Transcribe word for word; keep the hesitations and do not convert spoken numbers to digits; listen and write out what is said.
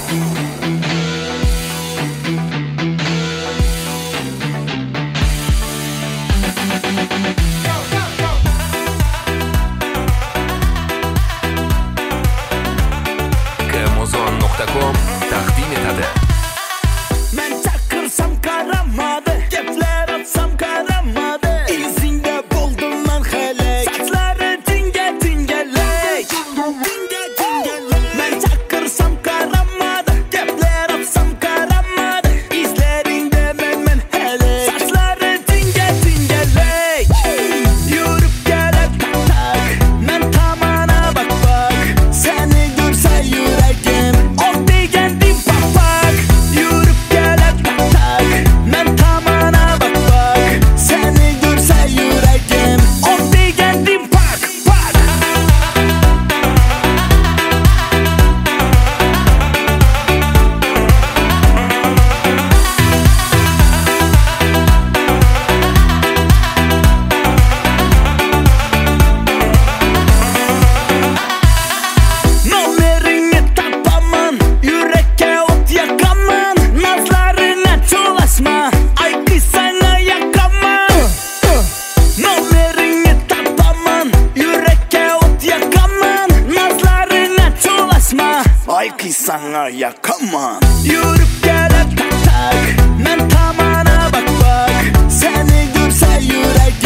kmozon nuqta com taqdim etadi. Men chaqirsam qaramadi, gaplar atsam qaramadi. Izingda bo'ldim men halak, sochlari tinga tingalak. Tinga tingalak. Men chaqirsam qaramadi, gaplar atsam qaramadi. Izlaringda men men halak, sochlari tinga tingalak. Yurib kelib tak, men tomona bak bak. Seni görsa yuragim ol degandim pak pak. Yurib kelib tak, men tomona bak bak. Seni görsa yuragim ol degandim pak pak. Nomerini tapaman, yürekке ot yakaman. Nazlarına çolaşma, ay kız sana yakaman. Nomerini tapaman, yürekке ot yakaman. Nazlarına çolaşma, ay kız sana yakaman. Yürüp gelip tak tak, men tomona bak bak. Seni görse yürek